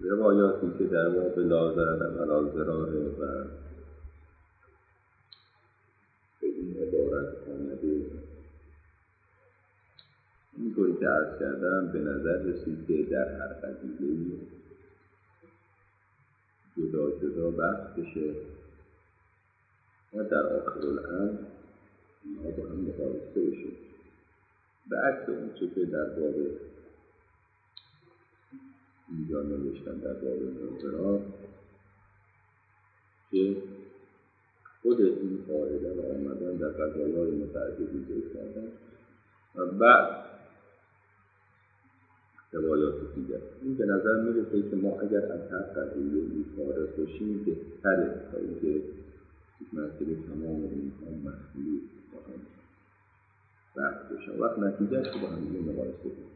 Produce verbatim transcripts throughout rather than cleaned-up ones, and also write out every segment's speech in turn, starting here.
روایاتی که در باب لا ضرر ولا ضرار و به این عبارت آمده، اینطوری که عرض کردم به نظر رسید که در هر قضیه‌ای جدا جدا بحث بشه و در آخر الامر اینها با هم مقایسه بشه، به عکس اون چه که در باب اینجا نوشتن در باب ناظرات که خود این قاعده را آمدن در قضایای متعددی ذکر کردن و بعد روایات دیگر. این به نظر میرسه که ما اگر از هر قضیه ای فارغ بشیم بهتره تا اینکه یک مرتبه تمام اینها مخلوط با هم بحث بشن، وقت نتیجهش رو با هم دیگه مقایسه کنیم.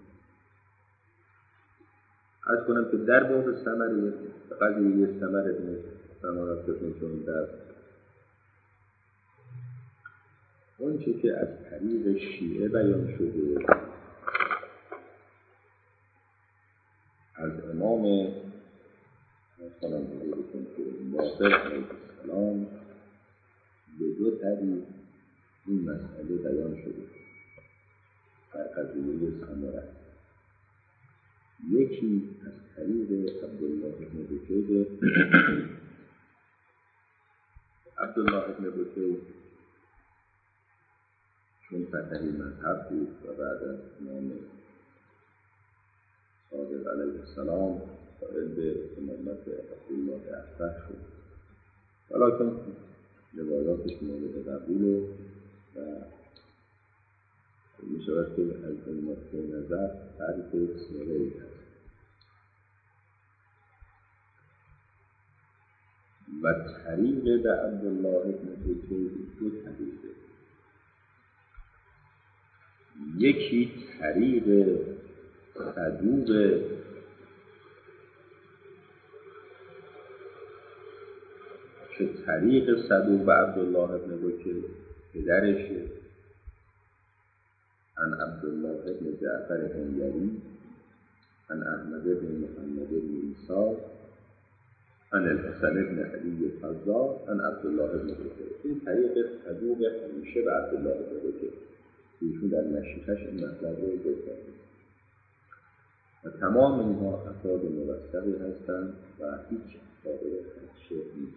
عرض کنم که در باب ثمره قضیه ثمره ثمرات خدمتتون در اون چه که از طریق شیعه بیان شده از امام مثلا بزرگتون که باقر علیه السلام به دو طریق این مسئله بیان شده در قضیه ثمره. یکی از طریق عبدالله بن بکیر عبدالله بن بکیر چون فتحی مذهب بود و بعد از امام صادق علیه السلام قائل به امامت عبدالله اکبر شد، ولیکن روایاتش مورد قبول و می شود که از این نقطه نظر تعریف سیره‌ای هست و طریق به عبدالله بن بکیر دو طریقه. یکی طریق صدوق که طریق صدوق به عبدالله بن بکیر پدرشه، عن عبدالله بن جعفر حمیری عن احمد بن محمد بن عیسی عن الحسن بن علی الفزار عن عبدالله بن بکیر. این طریق صدوق همیشه به عبدالله بن بکیر ایشون در نشیخش این مطلب رو ذکر و تمام اینها افراد موثقی هستند و هیچ قابل خدشه نیست.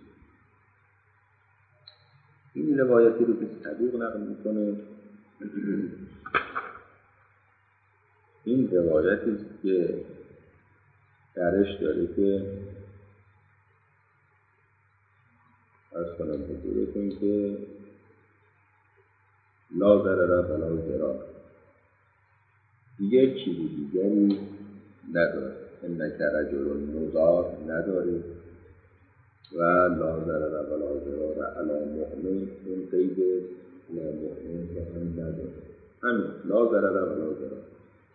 این روایتی رو که صدوق نقل میکنه این روایتی است که درش داره که از کنم حضورتون که لا ضرر ولا ضرار دیگه چیزی دیگری نداره، انک رجل مضار نداره و لا ضرر ولا ضرار علی مؤمن، اون قید علی مؤمن رو هم نداره، همین لا ضرر ولا ضرار.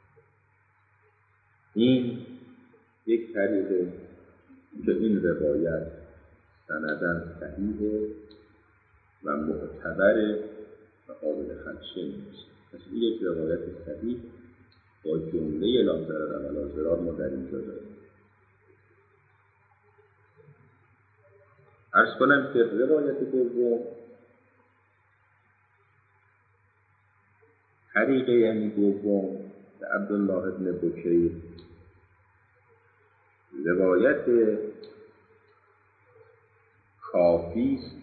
این یک طریقه که این روایت سنداً صحیحه و معتبره و قابل خدشه نیست. پس این یک روایت صحیح با جمله لا ضرر ولا ضرار ما در اینجا داریم. عرض کنم که روایت دوم طریقه یعنی دوم به عبدالله بن بکیر روایت کافی است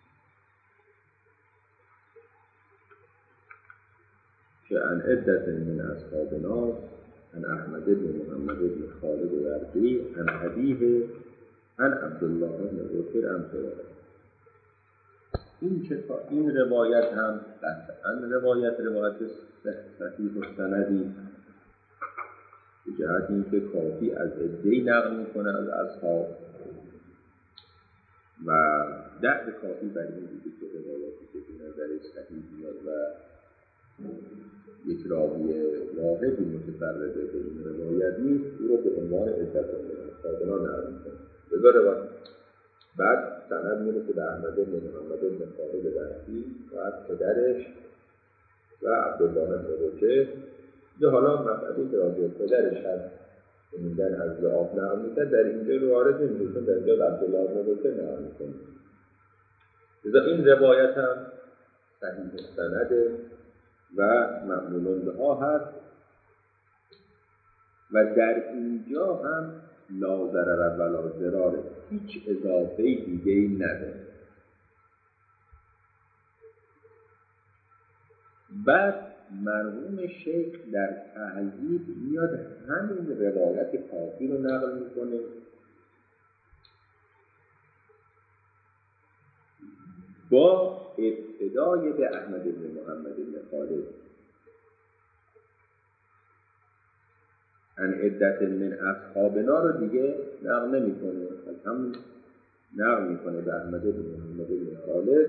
که عن عدت من اصحابنا عن احمد بن محمد بن خالد ورقی عن حدیث عن عبدالله بن بکیر امثال. این که این روایت هم قطعاً روایت روایت صحیح و سندی به جهت اینکه کافی از عده‌ای نقل میکنه از اصحاب و دعو کافی بر این بوده که روایتی که به نظر صحیح میاد و یک راوی واحدی متفرد به این روایت نیست، او را به عنوان عدت اصحابنا نقل میکنه. بذا روایت بعد سند میرسه به احمد بن محمد بن خالد ورقی و از پدرش و عبدالله بن بکیر. یه حالا مسئله که راجع پدرش هست میگن از ضعاف نقل میکرد، در اینجا وارد نمیشه، چون در اینجا عبدالله بن بکر نقل میکنه. لذا این روایت هم صحیح سنده و مأمون بها هست و در اینجا هم لا ضرر ولا ضرار، هیچ اضافه دیگه ای نداره. بعد مرحوم شیخ در تهذیب میاد همین روایت کافی رو نقل میکنه با ابتدای به احمد بن محمد بن خالد ان عدت من اصحابنا رو دیگه نقل نمیکنه، از هم نقل میکنه به احمد بن محمد بن خالد.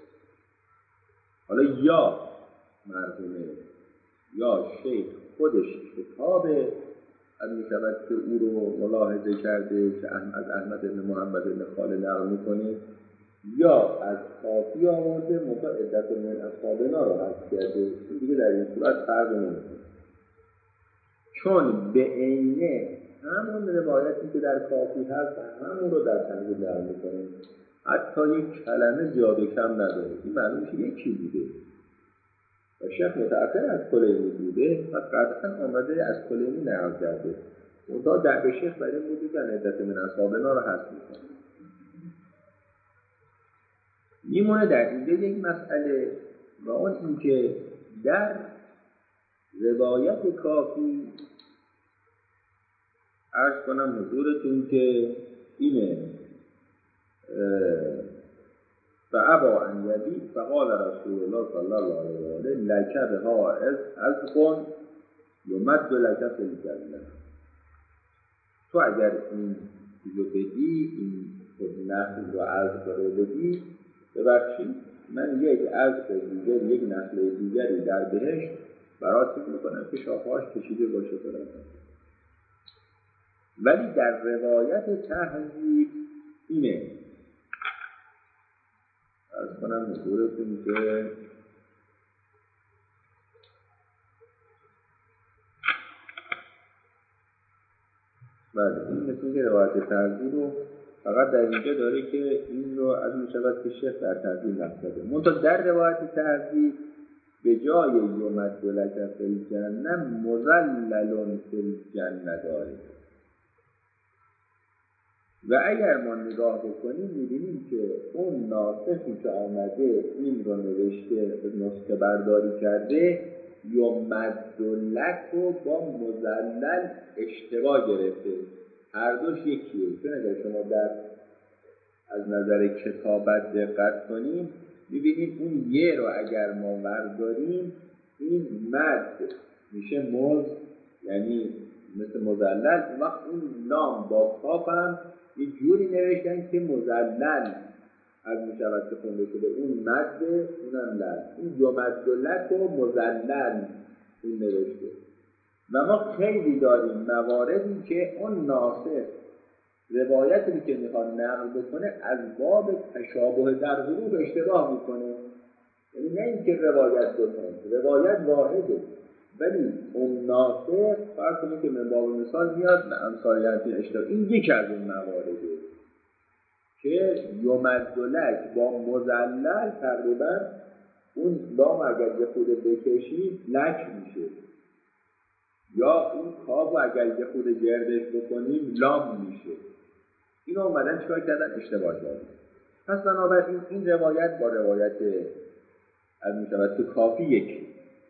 حالا یا مرحومه یا شیخ خودش کتاب از میشود که او رو ملاحظه کرده که از احمد بن محمد بن خالد نقل میکنه، یا از کافی آورده منتها عدت من اصحابنا رو حذف کرده. دیگه در این صورت فرق نمیکنه، چون به عینه همون روایتی که در کافی هست همون رو در تهذیب نقل میکنه، حتی یک کلمه زیاده کم نداره. این معنی میشه یکی بوده و شیخ متأخر از کلینی بوده و قطعا آمده از کلینی نقل کرده. منتها در به شیخ برای بوده که عدت من اصحابنا رو حذف میکنه. میمونه در اینجا یک مسئله و اون اینکه در روایت کافی عرض کنم حضورتون که اینه فابا ان یبی فقال رسول الله صلی الله علیه و آله لک بها از کن یمد لک فی الجنه. تو اگر این چیزو بدی، این نخل رو از رو بدی، ببخشید من یک از دیگر یک نخل دیگری در بهشت برات چیز میکنم که شاخه‌اش کشیده باشه برات. ولی در روایت تهذیب اینه از کنم حضورتون که بله این مثل که روایت تهذیب رو فقط در اینجا داره که این رو از می شود که شیخ در تهذیب نقصده. منتها در روایت تهذیب به جای یومد لک فی الجنه مذلل فی الجنه داره و اگر ما نگاه بکنیم می‌بینیم که اون ناسخی که آمده این رو نوشته نسخه برداری کرده یومد لک رو با مذلل اشتباه گرفته، هر دوش یکیه. چون اگر شما در از نظر کتابت دقت کنیم می‌بینیم اون یه رو اگر ما برداریم این مد میشه مز، یعنی مثل مذلل، وقت اون لام با کاف هم یه جوری نوشتن که مذلل از میشود که خونده شده، اون مد اونم لل، این یومد لک و مذلل این نوشته. و ما خیلی داریم مواردی که اون ناسخ روایتی که میخواد نقل بکنه از باب تشابه در حروف اشتباه میکنه. یعنی نه اینکه روایت بکنه، روایت واحده ولی اون ناسخ فرض کنید که من باب مثال میاد به امثالیتی اشتباه. این یکی از اون موارده که یومد لک با مذلل تقریبا اون لام اگر یه خود بکشید لک میشه، یا اون کاف اگر یه خود گردش بکنیم لام میشه. این اومدن چیکار کردن؟ اشتباه کردن. پس بنابراین این روایت با روایت از میشود که کافی یکی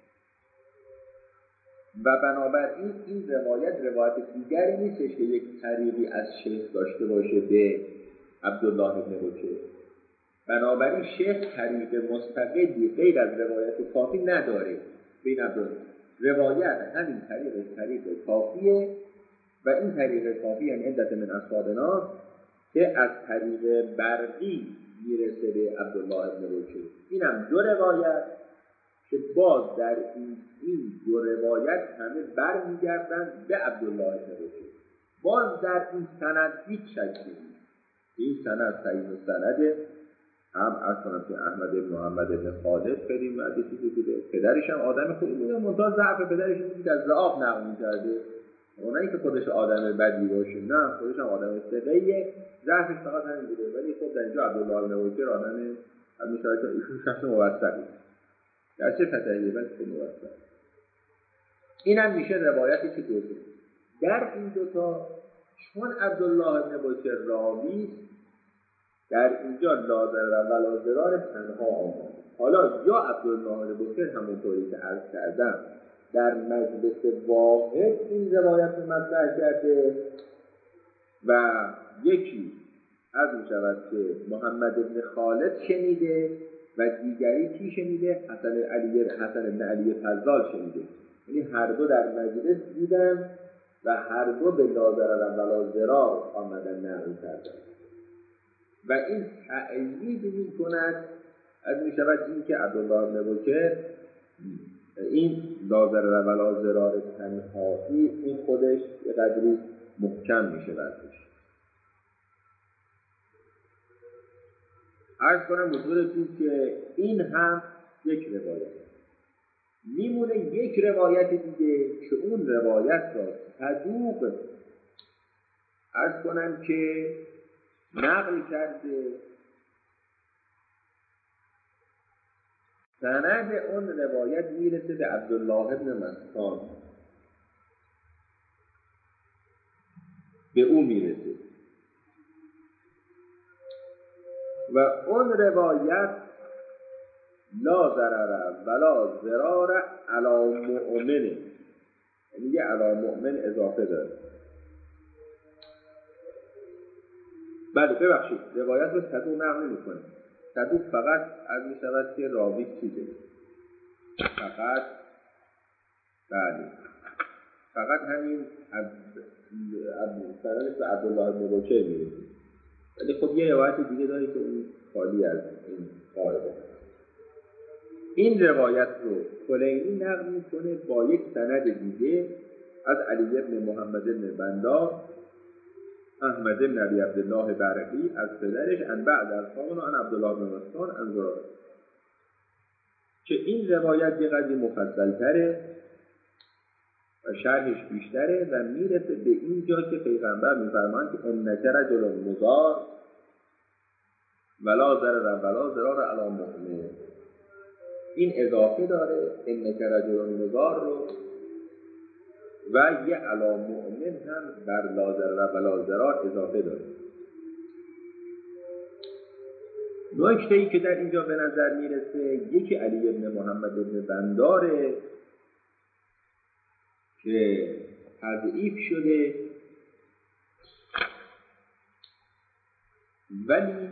و بنابراین این روایت روایت دیگری نیستش که یک طریقی از شیخ داشته باشه به عبدالله بن بکر. بنابراین شیخ طریق مستقلی غیر از روایت کافی نداره بین عبدالله. روایت همین طریق طریق کافیه و این طریق کافی یعنی عدت من اصحابنا که از طریق برقی میرسه به عبدالله بن بکر. اینم دو روایت که باز در این این دو روایت همه برمیگردن به عبدالله بن بکر. باز در این سند هیچ شکی نیست، این سند صحیح سنده. هم اصلا که احمد بن محمد بن خالد خیلی مدتی بوده، پدرش هم آدم خوبی بوده، منتها ضعف پدرش این بود که از ضعاف نقل می‌کرده اونایی که خودش آدم بدی باشه، نه خودش هم آدم ثقه‌ایه، ضعفش فقط همین بوده. ولی خب در اینجا عبدالله بن نوفل آدم از مشاهده ایشون شخص موثقی در چه فتحیه ولی خب موثق. این هم میشه روایتی که دوست در این دوتا، چون عبدالله بن بکر راوی در اینجا لازر و لازرار تنها آمد. حالا یا عبدالله بن بکر همونطوری که عرض کردم در مجلس واحد این روایت رو مطرح کرده و یکی از می شود که محمد بن خالد شنیده و دیگری کی شنیده؟ حسن علی حسن بن علی فضال شنیده. یعنی هر دو در مجلس بودن و هر دو به لازر و لازرار آمدن نقل کردن و این تأیید می کند از می شود این که عبدالله بن بکر این لازر و لازرار تنهایی این خودش یه قدری محکم میشه بردش. عرض کنم حضورتون که این هم یک روایت میمونه. یک روایت دیگه که اون روایت را صدوق عرض کنم که نقل کرده، سند اون روایت میرسه به عبدالله بن مسعود، به او میرسه و اون روایت لا ضرر ولا ضرار علی مؤمن، یعنی یه علی مؤمن اضافه داره. بله ببخشید روایت رو صدوق نقل نمی‌کنه. صدوق فقط از می شود که راوی چیزه، فقط بله فقط همین سندش به عبدالله بن بکر میرسه. ولی خب یه روایت دیگه داره که اون خالی از این قاعده. این روایت رو کلینی نقل میکنه با یک سند دیگه از علی بن محمد بن بندار احمد بن عبی عبدالله برقی از پدرش ان بعد از خامن و ان عبدالله بن مسعود ان زراره، که این روایت یه قدری مفصل تره و شرحش بیشتره و میرسه به اینجا که پیغمبر میفرمایند که انک رجل مضار ولا ضرر ولا ضرار علی مؤمن. این اضافه داره انک رجل مضار رو و یه علی مؤمن هم بر لا ضرر ولا ضرار اضافه داره. نکته‌ای که در اینجا به نظر میرسه یکی علی بن محمد بن بنداره که تضعیف شده، ولی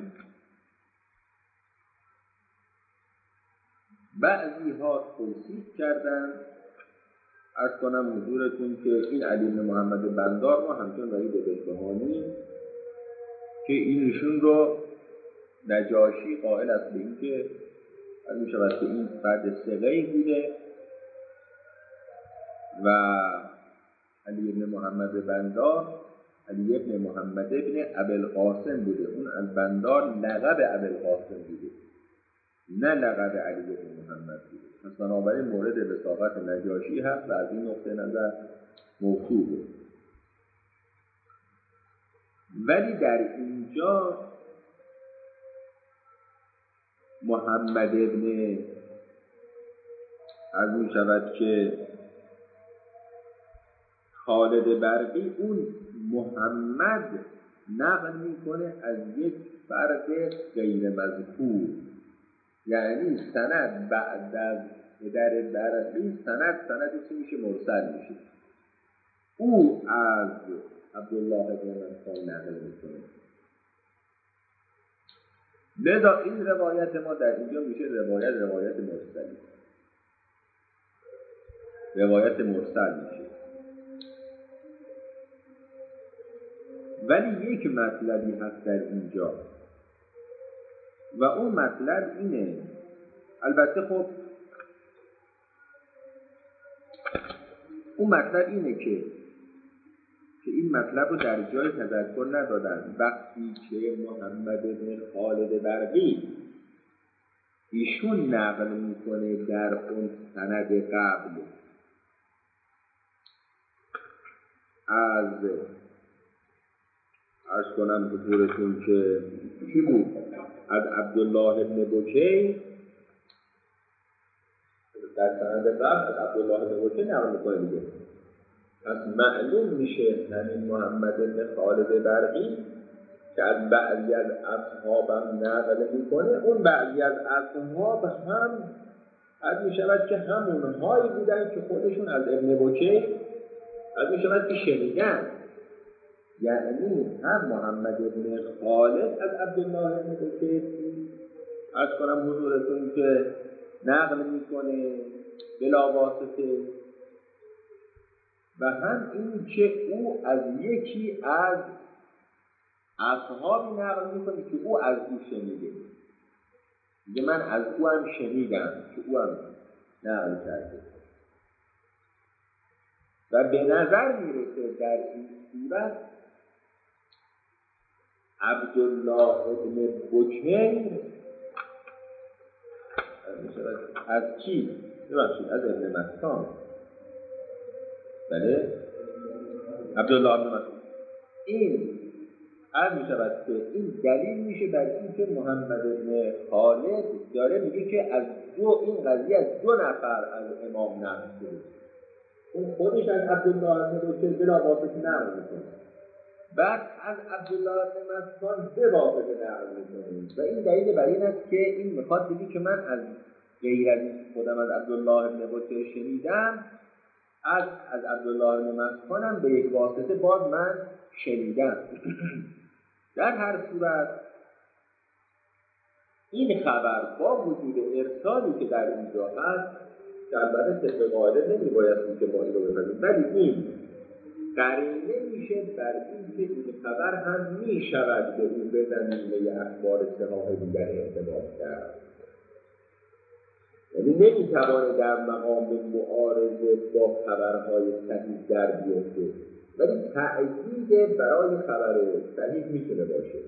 بعضی ها توصیف کردن. عرض کنم حضورتون که این علی بن محمد بندار ما همچون وحید بهبهانی که اینشون رو نجاشی قائل است به این که می شود که این فرد ثقه‌ای بوده و علی بن محمد بندار علی بن محمد بن ابوالقاسم بوده. اون از بندار لقب ابوالقاسم بوده نه لقب علی بن محمد بوده. پس بنابراین مورد وثاقت نجاشی هست و از این نقطه نظر موصوبه. ولی در اینجا محمد ابن از می شود که خالد برقی اون محمد نقل میکنه از یک فرد غیر مذکور، یعنی سند بعد از در برقی سند سند چی میشه؟ مرسل میشه. او از عبدالله بن مسعود نقل میکنه. لذا این روایت ما در اینجا میشه روایت روایت مرسلی، روایت مرسل میشه. ولی یک مطلبی هست در اینجا و اون مطلب اینه، البته خب اون مطلب اینه که که این مطلب رو در جای تذکر ندادن. وقتی که محمد بن خالد برقی ایشون نقل میکنه در اون سند قبل از عرض کنم حضورتون که کی بود؟ از عبدالله بن بکیر در سند قبل از عبدالله بن بکیر نقل می‌کنه دیگه. پس معلوم میشه همین محمد بن خالد برقی که از بعضی از اصحابم نقل میکنه، اون بعضی از اصحاب هم از میشود که همونهایی بودن که خودشون از ابن بکیر از میشود که شنیدن. یعنی هم محمد بن خالد از عبدالله بن بکیر از کنم حضورتون که نقل میکنه بلا واسطه، و هم این که او از یکی از اصحابی نقل میکنه که او از او شنیده، میگه من از او هم شنیدم که او هم نقل کرده. و به نظر میرسه در این صورت عبدالله ابن بکیر از کی؟ ببخشید از ابن مسکان. بله عبدالله ابن مسکان. این از میشود که این دلیل میشه بر این که محمد بن خالد داره میگه که از دو این قضیه از دو نفر از امام نقل شده. اون خودش از عبدالله بن بکیر بلا واسطه نقل میکنه، بعد از عبدالله بن مسکان به واسطه نقل میکنه، و این دلیل بر این است که این میخواد بگه که من از غیر از خودم از عبدالله بن بکیر شنیدم، از از عبدالله بن مسکانم به یک واسطه باز من شنیدم. در هر صورت این خبر با وجود ارسالی که در اینجا هست که البته طبق قاعده نمیباید که ما این رو بفهمیم، ولی این قرینه میشه بر این که این خبر هم میشود به اون به زمینه اخبار صحاح دیگر اعتماد کرد. یعنی نمیتوانه در مقام معارضه با خبرهای صحیح در بیفته، ولی تأیید برای خبر صحیح میتونه باشه.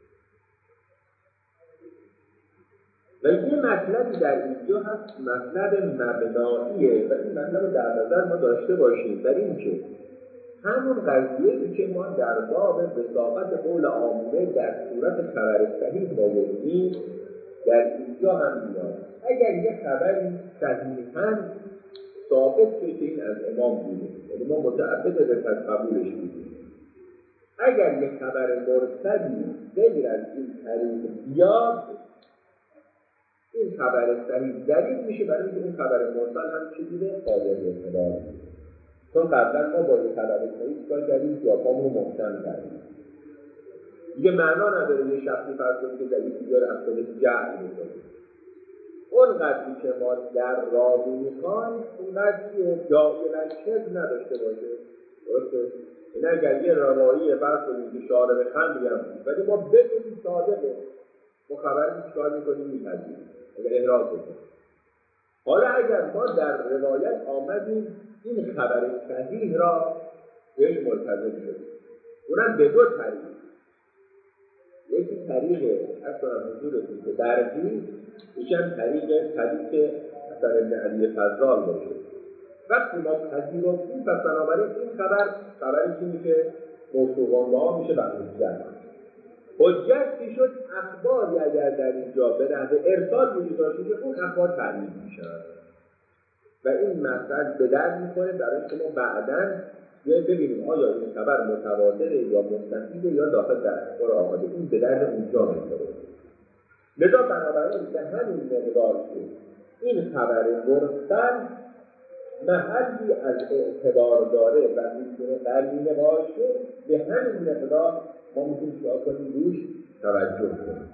و یه مطلبی در اینجا هست، مطلب مبناییه، و این مطلب در نظر ما داشته باشیم بر این که همون قضیه‌ای که ما در باب وثاقت قول عامه در صورت خبر صحیح ما بودیم در اینجا هم میاد. اگر یه خبری صحیحاً ثابت شد که این از امام بوده، یعنی ما متعبد به قبولش بودیم، اگر یه خبر مرسلی غیر از این طریق بیاد، این خبر صحیح دلیل میشه برای اینکه اون خبر مرسل هم چی بوده؟ قابل اعتبار. چون قبلا ما با این خبر صحیح چیکار کردیم؟ جاپامون رو محکم کردیم. دیگه معنا نداره یه شخصی فرض کنید که دلیل دیگه رو از خودش جعل میکنه. اون قدری که ما در راوی میخوایم اون قدری داعی لکشت نداشته باشه. درسته؟ این اگر یه روایی فرض کنید که شارب خمری هم بود، ولی ما بدونیم صادقه، ما خبری چیکار میکنیم؟ میپذیریم اگر احراز بکنیم. حالا اگر ما در روایت آمدیم این خبر صحیح را بهش ملتزم شدیم، اونم به دو طریق. یکی طریق اصلا حضورتون که درگی، یکم طریق طریق مثلا ابن علی فضال باشه. وقتی ما پذیرفتیم پس بنابراین این خبر خبری که میشه موضوعانگاه میشه و حجت. حجت که شد اخباری اگر در اینجا به نحو ارسال وجود داشته که اون اخبار تعیین میشن و این مسئله به درد میکنه برای شما بعداً یا ببینیم آیا این خبر متواتره یا مستفیده یا داخل در اخبار آمده، این به درد اونجا میخوره. لذا بنابراین به همین مقدار که این خبر مرسل محلی از اعتبار داره و میتونه قرینه باشه، به همین مقدار ما میتونیم چیکار کنیم؟ روش توجه کنیم.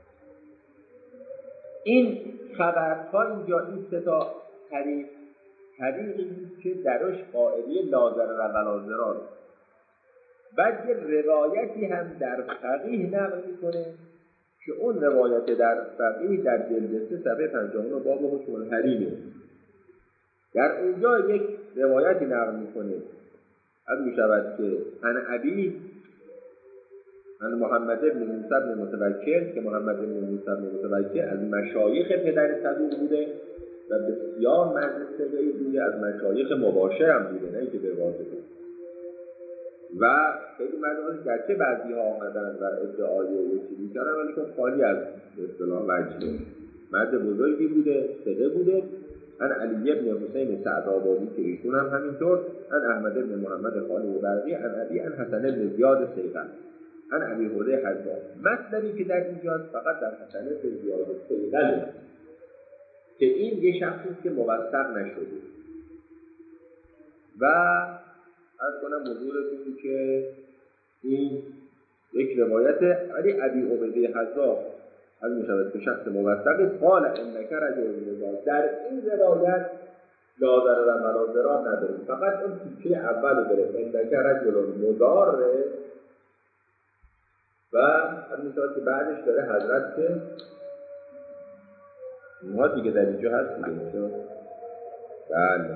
این خبرها اینجا این سه تا طریق طریقی بود که درش قائلی لازر و بلازران. بعد یه روایتی هم در فقیه نقل میکنه که اون روایت در فقیه در جلد سه صفحه پنجاه و نه باب حکم الحریمه. در اونجا یک روایتی نقل میکنه از میشود که عن ابی عن محمد بن موسی بن متوکل که محمد بن موسی بن متوکل از مشایخ پدر صدوق بوده و بسیار مجلس ثقه‌ای بوده، از مشایخ مباشر هم بوده، نه اینکه به واسطه. و خیلی مردم گرچه بعضی ها آمدن و ادعای یه چیزی کردن ولی که خالی از به اصطلاح وجه مرد بزرگی بوده، ثقه بوده. ان علی بن حسین سعدآبادی که ایشون هم همینطور، ان احمد بن محمد خالد برقی، ان علی ان حسن بن زیاد صیغل، ان ابی هریره حجاج. مطلبی که در اینجا فقط در حسن بن زیاد صیغل که این یه شخصی که موثق نشده و از کنم حضورتون که این یک روایت علی ابی عبیده حجاج از میشود که شخص موثقی قال انک رجل مضار. در این روایت لازر و مناظران نداریم، فقط اون تیکه اول داره انک رجل مضار و از میشود که بعدش داره حضرت که اینها دیگه در اینجا هست دیگه. بله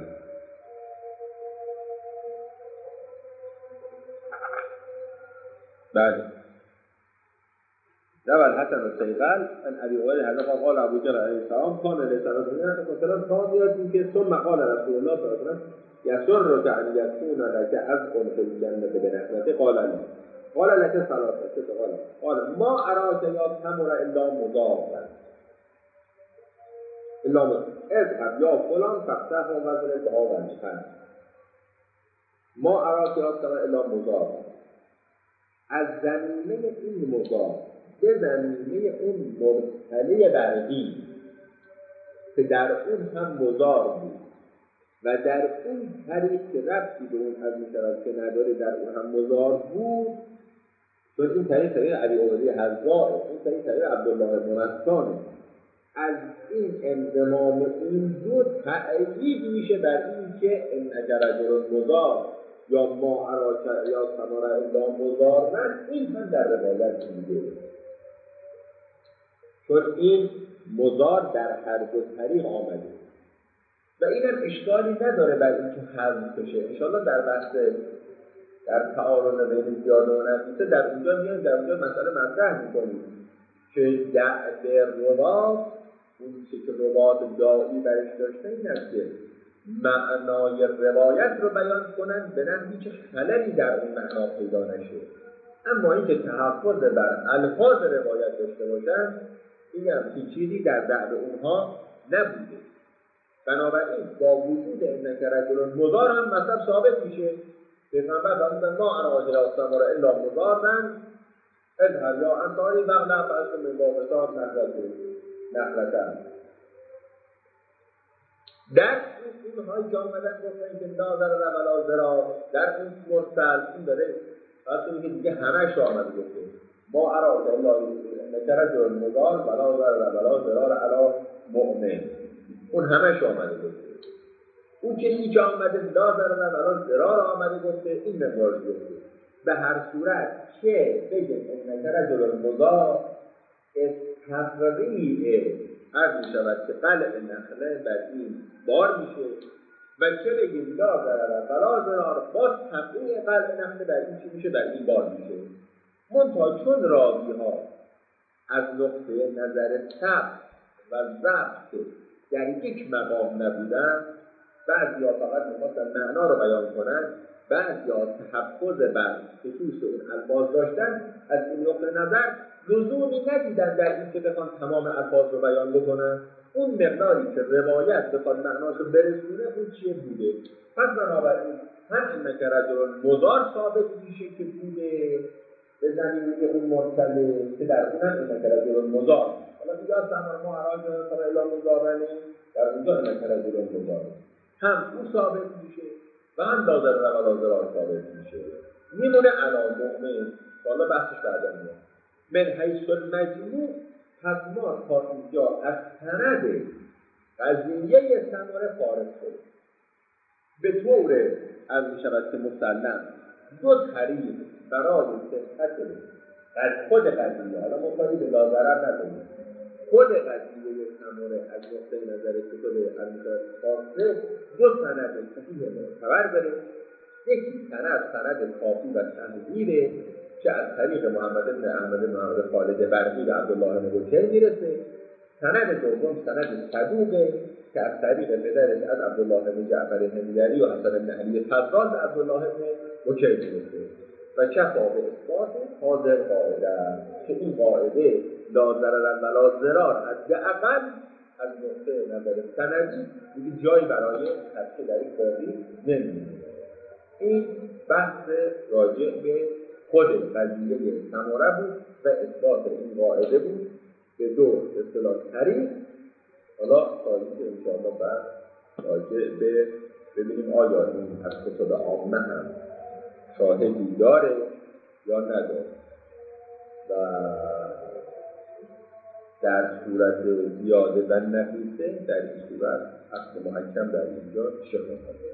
بله روى الحسن الصیغل ان ابی هریره حضرت قال ابو جهل علیه السلام کان علیه السلام کان میاد که ثم قال رسول الله صلی الله علیه و سلم یسرک ان یکون لک عذق فی الجنة بنخلة قال لا قال لك ثلاثة قال قال ما اراک یا تمر الا مضافا الا مضافا اذهب یا فلان فاقتح وزن دعا و نشن ما اراک یا تمر الا مضافا. از زمینه این مضاف به زمینه اون مرتله برقی که در اون هم مضار بود و در اون طریق که ربطی به اون از میشود که نداره در اون هم مضار بود، چون این طریق طریق ابی عبیده حجاج، این طریق طریق عبدالله بن مسعود، از این انضمام این دو تأیید میشه بر این که انک رجل مضار یا ما اراک یا ثمر الا مضار. من این هم در روایت میگه چون این مضار در هر دو طریق آمده و اینم اشکالی نداره بر اینکه حذف بشه. انشاءالله در بحث در تعارض بین زیاده و نقیصه در اونجا میاد در اونجا مسئله مطرح میکنیم که در روات اون چی که روات داعی برش داشته این است که معنای روایت رو بیان کنن به نحوی که خللی در اون معنا پیدا نشه، اما این که تحفظ بر الفاظ روایت داشته باشن این هم چیزی در دعوه اونها نبوده. بنابراین با وجود انک رجل مضار هم مطلب ثابت میشه. پیغمبر فرمودن ما اراک یا ثمر الا مضارا اذهب یا انصاری بغلا فاصل من بابتان نخلتن. در این اونهایی که آمدن گفتن که لا ضرر ولا ضرار، در این مرسل این داره فرض که دیگه همه‌اش آمده گفته ما اراک الا انک رجل مضار ولا ضرر ولا ضرار علی مؤمن، اون همه‌اش آمده گفته. اون کسی که آمده لا ضرر ولا ضرار آمده گفته این مقدار گفته. به هر صورت که بگیم انک رجل مضار تفریع عرض می شود که قلع نخله بر این بار میشه و چه بگیم لا ضرر ولا ضرار با تفریع قلع نخله بر این چی میشه؟ بر این بار میشه. منتها چون راوی ها از نقطه نظر ثبت و ضبط در یک مقام نبودن، بعضی ها فقط میخواستن معنا رو بیان کنن، بعضی ها تحفظ بر خصوص اون الفاظ داشتن، از این نقطه نظر لزومی ندیدن در این که بخوان تمام الفاظ رو بیان بکنن. اون مقداری که روایت بخواد معناشو برسونه اون چیه بوده. پس بنابراین هم انک رجل مضار ثابت میشه که بوده به زمینه اون مرسله که در اون هم انک رجل مضار. حالا دیگه از زمان ما اراک یا الا مضارنه در اونجا انک رجل مضار هم اون ثابت میشه و هم لا ضرر ولا ضرار ثابت میشه. میمونه علی مؤمن. حالا بحثش بعدا میاد. من حیث المجموع پس ما تا اینجا از سند قضیه ثمره فارغ شد. به طور از می شود که مسلم دو طریق برای صحت از خود قضیه، حالا مطابقی به لا ضرر نداریم، خود قضیه ثمره از نقطه نظر کتب از می شود خاصه دو سند صحیح معتبر داره. یکی سند سند کافی و تنظیره که از طریق محمد بن احمد بن محمد خالد برقی و عبدالله بن بکیر میرسه. سند دوم سند صدوقه که از طریق پدرش از عبدالله بن جعفر حمیدری و حسن بن علی فضال و عبدالله بن بکیر میرسه. و کفا به اثبات حاضر قاعده است که این قاعده لا ضرر ولا ضرار حداقل از نقطه نظر سندی دیگه جایی برای تفصیل در این باقی نمی‌مونه. این بحث راجع به خود قضیه ثمره بود و اثبات این قاعده بود به دو اصطلاح طریق. حالا تاریخ انشاءالله بعد راجع به ببینیم آیا این از کتب عامه هم شاهدی داره یا نداره و در صورت زیاده و نقیصه در این صورت اصل محکم در اینجا چه خواهد